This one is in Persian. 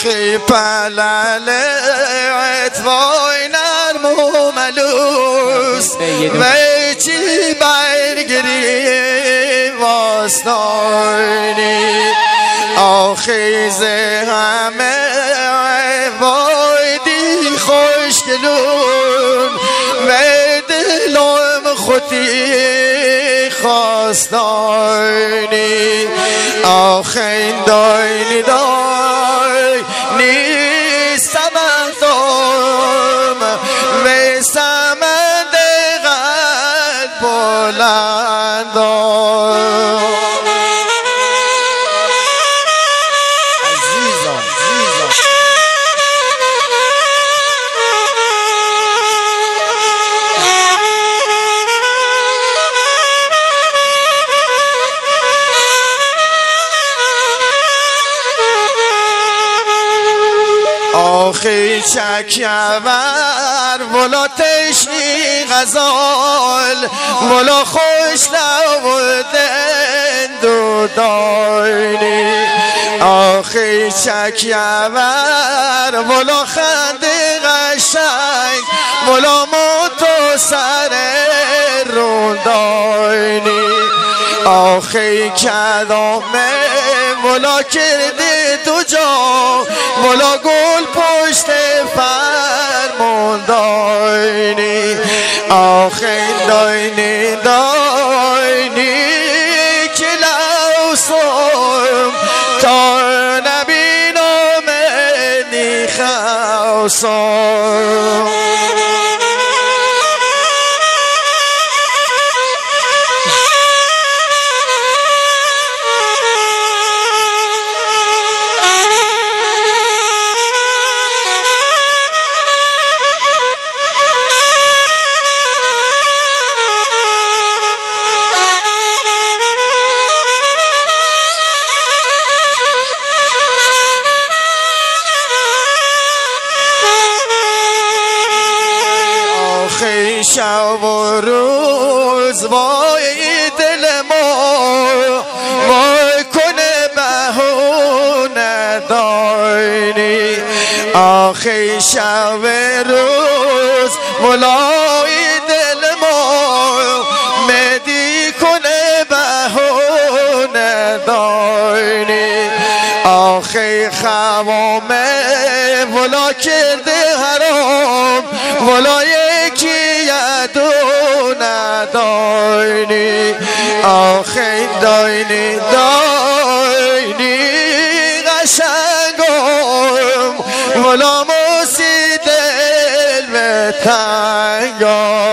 آخی پلالت وای نرم و ملوس ویچی برگری واستانی آخی زه همه وای دی خوشگلون و دلم خودی خواستانی آخی داینی سمندم و سمند قلب بلندم آخی چکیور ولا تشنی غزال ولا خوش لودن دو داینی آخی چکیور ولا خند قشنگ ولا موتو سر رونداینی آخی کدامه ولا کرده تو جا ولا گل پشت فرمون داینی آخی داینی که لوسم تا نبینم ادی خوصم شب و روز وای دل ما وای کنه بهونه داینی آخی شب و روز ولای دل ما مدی کنه بهونه داینی آخی خوامه ولا کرده حرام ولا داینی آخی داینی قشنگم ولا موسی دل به تنگم